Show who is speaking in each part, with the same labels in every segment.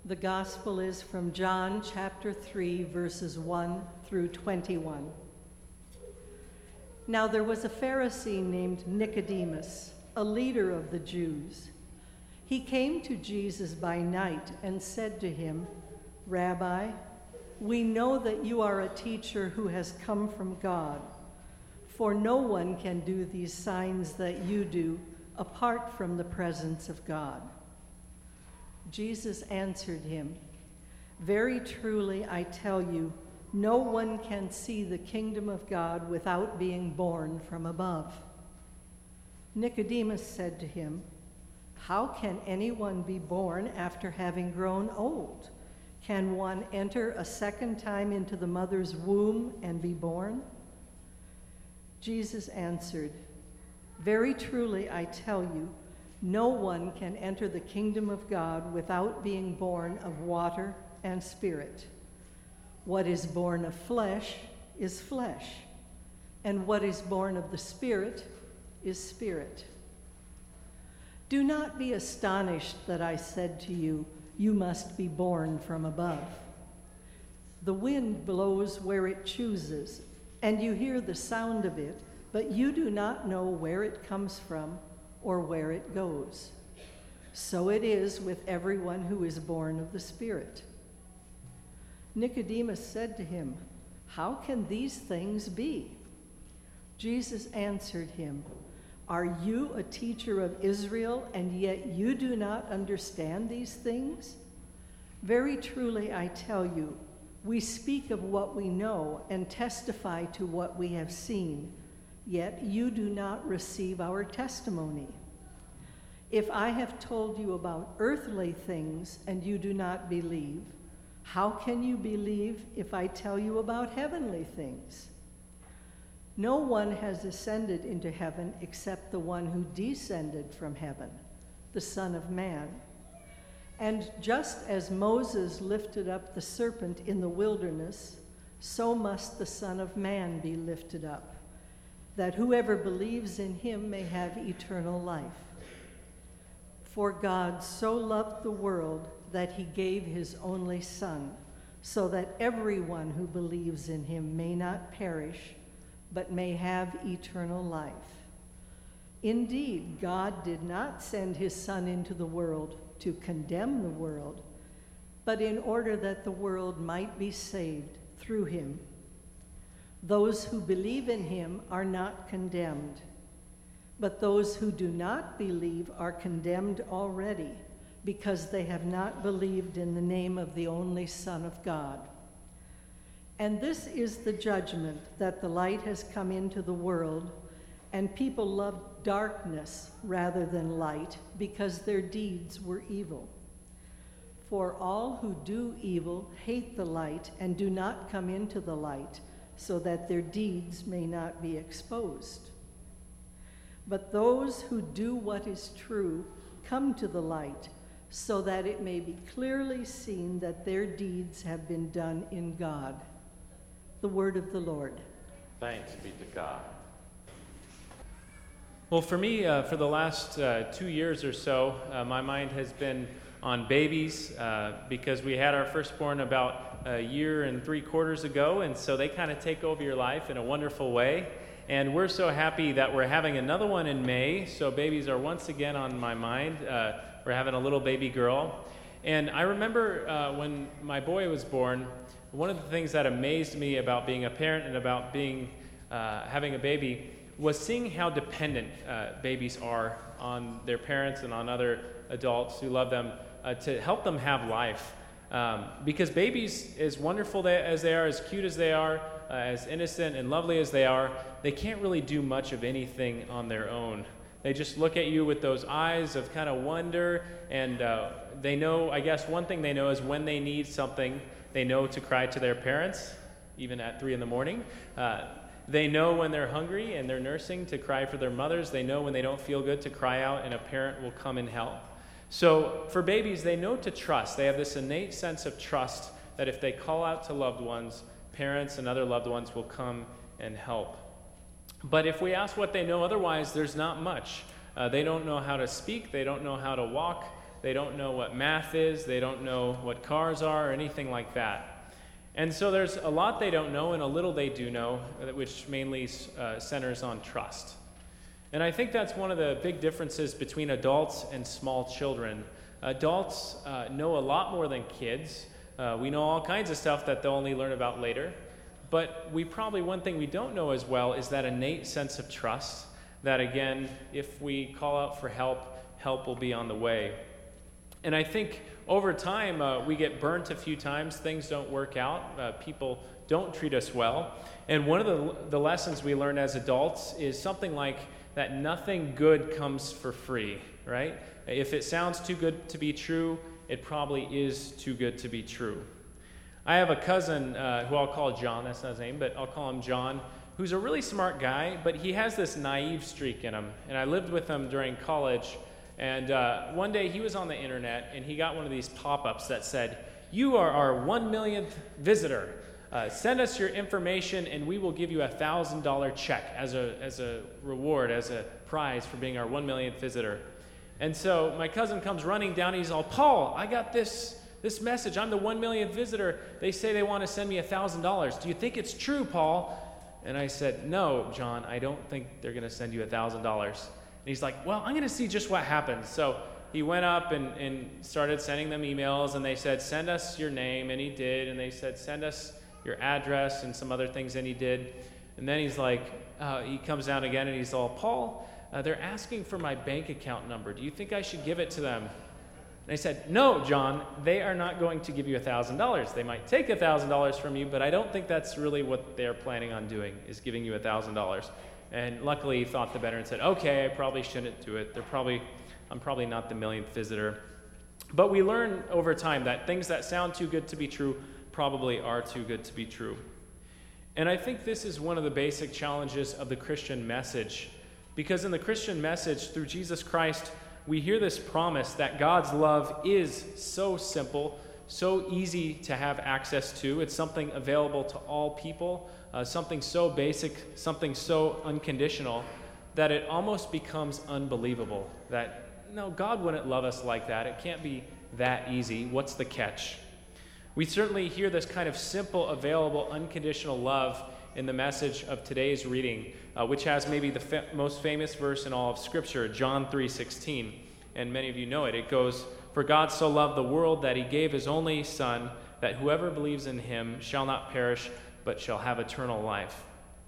Speaker 1: The Gospel is from John chapter 3, verses 1 through 21. Now there was a Pharisee named Nicodemus, a leader of the Jews. He came to Jesus by night and said to him, "Rabbi, we know that you are a teacher who has come from God, for no one can do these signs that you do apart from the presence of God." Jesus answered him, "Very truly I tell you, no one can see the kingdom of God without being born from above." Nicodemus said to him, "How can anyone be born after having grown old? Can one enter a second time into the mother's womb and be born?" Jesus answered, "Very truly I tell you, no one can enter the kingdom of God without being born of water and spirit. What is born of flesh is flesh, and what is born of the Spirit is spirit. Do not be astonished that I said to you, 'You must be born from above.' The wind blows where it chooses, and you hear the sound of it, but you do not know where it comes from or where it goes. So it is with everyone who is born of the Spirit." Nicodemus said to him, "How can these things be?" Jesus answered him, "Are you a teacher of Israel, and yet you do not understand these things? Very truly I tell you, we speak of what we know and testify to what we have seen, yet you do not receive our testimony. If I have told you about earthly things and you do not believe, how can you believe if I tell you about heavenly things? No one has ascended into heaven except the one who descended from heaven, the Son of Man. And just as Moses lifted up the serpent in the wilderness, so must the Son of Man be lifted up, that whoever believes in him may have eternal life. For God so loved the world that he gave his only Son, so that everyone who believes in him may not perish, but may have eternal life. Indeed, God did not send his Son into the world to condemn the world, but in order that the world might be saved through him. Those who believe in him are not condemned, but those who do not believe are condemned already, because they have not believed in the name of the only Son of God. And this is the judgment, that the light has come into the world, and people loved darkness rather than light, because their deeds were evil. For all who do evil hate the light and do not come into the light, so that their deeds may not be exposed. But those who do what is true come to the light, so that it may be clearly seen that their deeds have been done in God." The word of the Lord.
Speaker 2: Thanks be to God. Well, for me, for the last 2 years or so, my mind has been on babies because we had our firstborn about a year and 3/4 ago, and so they kind of take over your life in a wonderful way. And we're so happy that we're having another one in May, so babies are once again on my mind. We're having a little baby girl. And I remember when my boy was born, one of the things that amazed me about being a parent and about having a baby was seeing how dependent babies are on their parents and on other adults who love them to help them have life. Because babies, as wonderful as they are, as cute as they are, as innocent and lovely as they are, they can't really do much of anything on their own. They just look at you with those eyes of kind of wonder, and they know, I guess one thing they know is when they need something, they know to cry to their parents, even at 3 a.m. They know when they're hungry and they're nursing to cry for their mothers. They know when they don't feel good to cry out, and a parent will come and help. So for babies, they know to trust. They have this innate sense of trust that if they call out to loved ones, parents and other loved ones will come and help. But if we ask what they know otherwise, there's not much. They don't know how to speak. They don't know how to walk. They don't know what math is. They don't know what cars are or anything like that. And so there's a lot they don't know and a little they do know, which mainly centers on trust. And I think that's one of the big differences between adults and small children. Adults know a lot more than kids. We know all kinds of stuff that they'll only learn about later. But one thing we don't know as well is that innate sense of trust, that again, if we call out for help, help will be on the way. And I think over time, we get burnt a few times. Things don't work out. People don't treat us well. And one of the lessons we learn as adults is something like that nothing good comes for free, right? If it sounds too good to be true, it probably is too good to be true. I have a cousin who I'll call John. That's not his name, but I'll call him John, who's a really smart guy, but he has this naive streak in him. And I lived with him during college. And one day he was on the internet and he got one of these pop-ups that said, "You are our 1 millionth visitor. Send us your information and we will give you $1,000 check as a reward, as a prize for being our 1 millionth visitor." And so my cousin comes running down. He's all, "Paul, I got this message. I'm the 1 millionth visitor. They say they want to send me $1,000. Do you think it's true, Paul?" And I said, "No, John, I don't think they're going to send you $1,000. And he's like, "Well, I'm going to see just what happens." So he went up and started sending them emails, and they said, "Send us your name," and he did. And they said, "Send us your address," and some other things, and he did. And then he's like, he comes down again, and he's all, "Paul, they're asking for my bank account number. Do you think I should give it to them?" And I said, "No, John, they are not going to give you $1,000. They might take $1,000 from you, but I don't think that's really what they're planning on doing, is giving you $1,000. And luckily he thought the better and said, "Okay, I probably shouldn't do it. I'm probably not the millionth visitor." But we learn over time that things that sound too good to be true probably are too good to be true. And I think this is one of the basic challenges of the Christian message. Because in the Christian message, through Jesus Christ, we hear this promise that God's love is so simple, so easy to have access to. It's something available to all people, something so basic, something so unconditional, that it almost becomes unbelievable. That, no, God wouldn't love us like that. It can't be that easy. What's the catch? We certainly hear this kind of simple, available, unconditional love in the message of today's reading, which has maybe the most famous verse in all of Scripture, John 3:16. And many of you know it. It goes, "For God so loved the world that he gave his only Son, that whoever believes in him shall not perish, but shall have eternal life."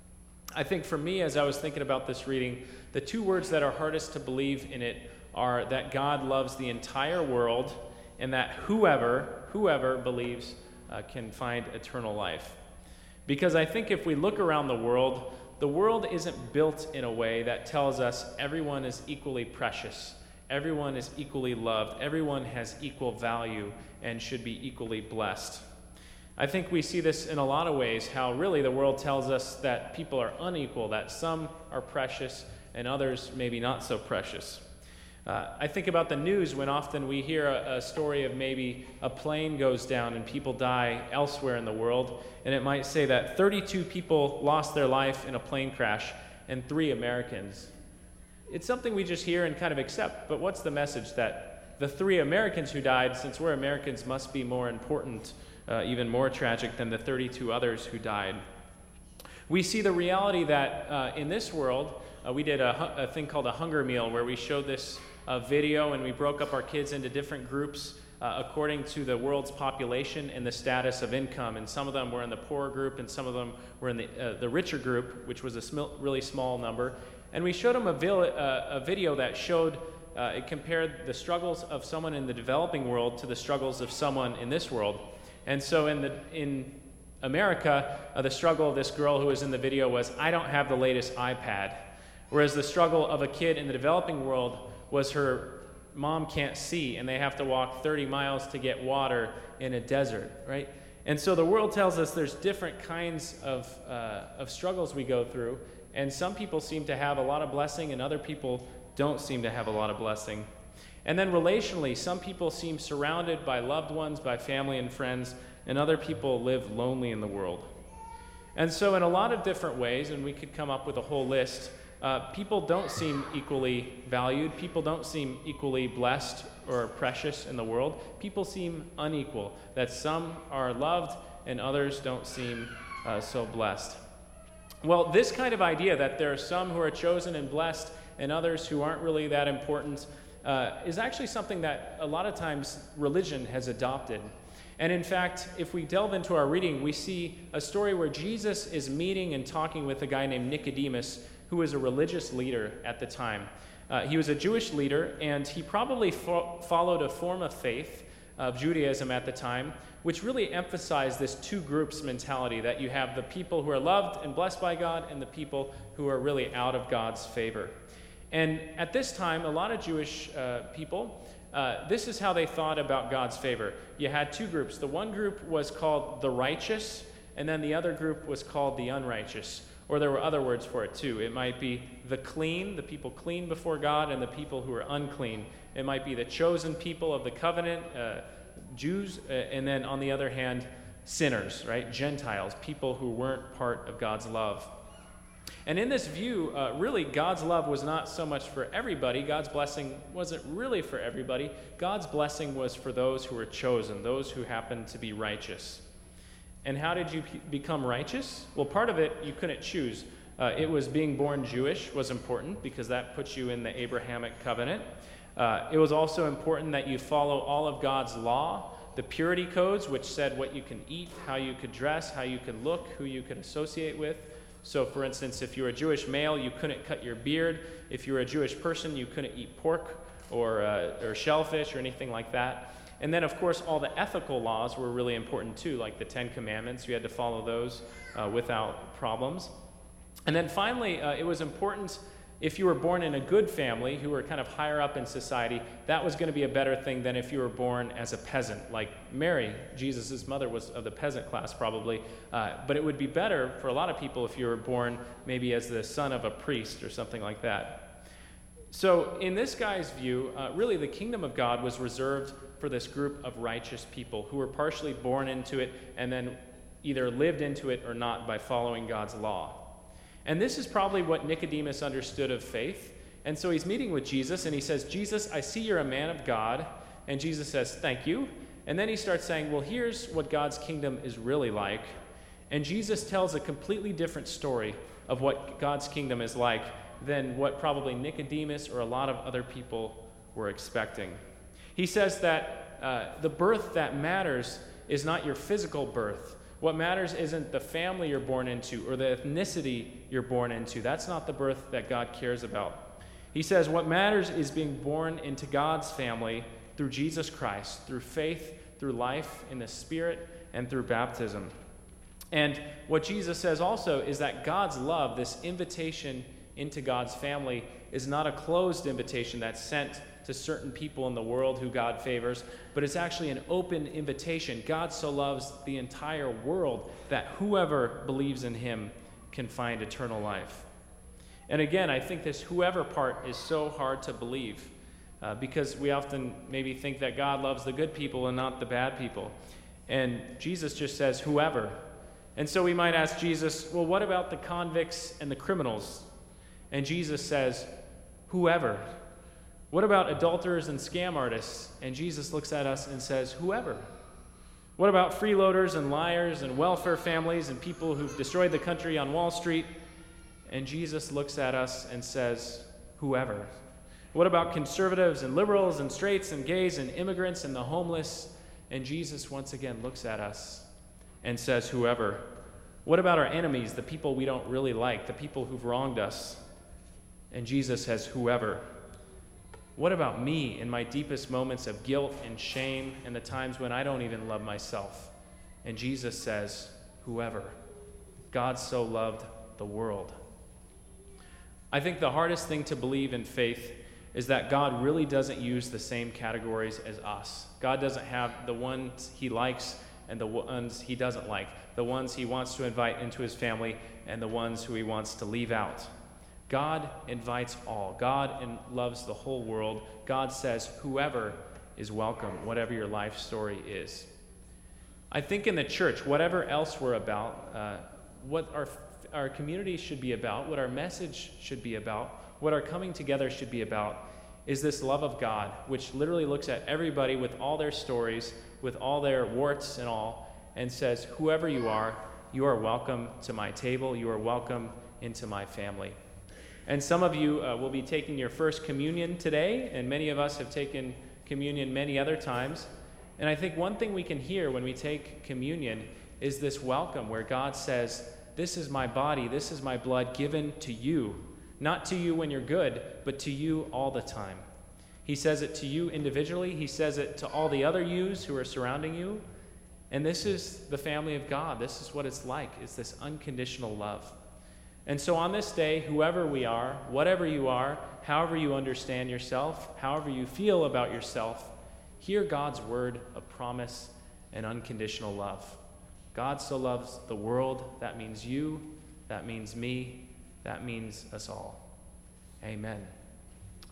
Speaker 2: I think for me, as I was thinking about this reading, the two words that are hardest to believe in it are that God loves the entire world and that whoever believes can find eternal life. Because I think if we look around the world isn't built in a way that tells us everyone is equally precious, everyone is equally loved, everyone has equal value and should be equally blessed. I think we see this in a lot of ways, how really the world tells us that people are unequal, that some are precious and others maybe not so precious. I think about the news when often we hear a story of maybe a plane goes down and people die elsewhere in the world, and it might say that 32 people lost their life in a plane crash and 3 Americans. It's something we just hear and kind of accept, but what's the message? That the 3 Americans who died, since we're Americans, must be more important, even more tragic than the 32 others who died. We see the reality that in this world, we did a thing called a hunger meal where we showed this video and we broke up our kids into different groups according to the world's population and the status of income. And some of them were in the poorer group and some of them were in the richer group, which was a really small number. And we showed them a video that showed, it compared the struggles of someone in the developing world to the struggles of someone in this world. And so in America, the struggle of this girl who was in the video was, "I don't have the latest iPad." Whereas the struggle of a kid in the developing world was her mom can't see and they have to walk 30 miles to get water in a desert, right? And so the world tells us there's different kinds of struggles we go through, and some people seem to have a lot of blessing and other people don't seem to have a lot of blessing. And then relationally, some people seem surrounded by loved ones, by family and friends, and other people live lonely in the world. And so in a lot of different ways, and we could come up with a whole list, people don't seem equally valued, people don't seem equally blessed or precious in the world, people seem unequal, that some are loved and others don't seem so blessed. Well, this kind of idea that there are some who are chosen and blessed and others who aren't really that important is actually something that a lot of times religion has adopted. And in fact, if we delve into our reading, we see a story where Jesus is meeting and talking with a guy named Nicodemus, who was a religious leader at the time. He was a Jewish leader, and he probably followed a form of faith of Judaism at the time, which really emphasized this two groups mentality, that you have the people who are loved and blessed by God and the people who are really out of God's favor. And at this time, a lot of Jewish people, this is how they thought about God's favor. You had two groups. The one group was called the righteous, and then the other group was called the unrighteous. Or there were other words for it too. It might be the clean, the people clean before God, and the people who are unclean. It might be the chosen people of the covenant, Jews, and then on the other hand, sinners, right? Gentiles, people who weren't part of God's love. And in this view, really, God's love was not so much for everybody. God's blessing wasn't really for everybody. God's blessing was for those who were chosen, those who happened to be righteous. And how did you become righteous? Well, part of it you couldn't choose. It was being born Jewish was important because that puts you in the Abrahamic covenant. It was also important that you follow all of God's law, the purity codes, which said what you can eat, how you could dress, how you could look, who you could associate with. So, for instance, if you were a Jewish male, you couldn't cut your beard. If you were a Jewish person, you couldn't eat pork or shellfish or anything like that. And then, of course, all the ethical laws were really important too, like the Ten Commandments. You had to follow those without problems. And then finally, it was important if you were born in a good family who were kind of higher up in society, that was going to be a better thing than if you were born as a peasant. Like Mary, Jesus' mother, was of the peasant class probably. But it would be better for a lot of people if you were born maybe as the son of a priest or something like that. So in this guy's view, really the kingdom of God was reserved for this group of righteous people who were partially born into it and then either lived into it or not by following God's law. And this is probably what Nicodemus understood of faith. And so he's meeting with Jesus and he says, Jesus, I see you're a man of God. And Jesus says, thank you. And then he starts saying, well, here's what God's kingdom is really like. And Jesus tells a completely different story of what God's kingdom is like than what probably Nicodemus or a lot of other people were expecting. He says that the birth that matters is not your physical birth. What matters isn't the family you're born into or the ethnicity you're born into. That's not the birth that God cares about. He says what matters is being born into God's family through Jesus Christ, through faith, through life in the Spirit, and through baptism. And what Jesus says also is that God's love, this invitation into God's family, is not a closed invitation that's sent to certain people in the world who God favors, but it's actually an open invitation. God so loves the entire world that whoever believes in him can find eternal life. And again, I think this whoever part is so hard to believe because we often maybe think that God loves the good people and not the bad people. And Jesus just says whoever. And so we might ask Jesus, well, what about the convicts and the criminals? And Jesus says, whoever. What about adulterers and scam artists? And Jesus looks at us and says, whoever. What about freeloaders and liars and welfare families and people who've destroyed the country on Wall Street? And Jesus looks at us and says, whoever. What about conservatives and liberals and straights and gays and immigrants and the homeless? And Jesus once again looks at us and says, whoever. What about our enemies, the people we don't really like, the people who've wronged us? And Jesus says, whoever. What about me in my deepest moments of guilt and shame and the times when I don't even love myself? And Jesus says, whoever. God so loved the world. I think the hardest thing to believe in faith is that God really doesn't use the same categories as us. God doesn't have the ones he likes and the ones he doesn't like, the ones he wants to invite into his family and the ones who he wants to leave out. God invites all. God loves the whole world. God says whoever is welcome, whatever your life story is. I think in the church, whatever else we're about, what our community should be about, what our message should be about, what our coming together should be about, is this love of God, which literally looks at everybody with all their stories, with all their warts and all, and says, whoever you are welcome to my table, you are welcome into my family. And some of you will be taking your first communion today, and many of us have taken communion many other times. And I think one thing we can hear when we take communion is this welcome where God says, this is my body, this is my blood given to you. Not to you when you're good, but to you all the time. He says it to you individually. He says it to all the other yous who are surrounding you. And this is the family of God. This is what it's like. It's this unconditional love. And so on this day, whoever we are, whatever you are, however you understand yourself, however you feel about yourself, hear God's word of promise and unconditional love. God so loves the world. That means you. That means me. That means us all. Amen.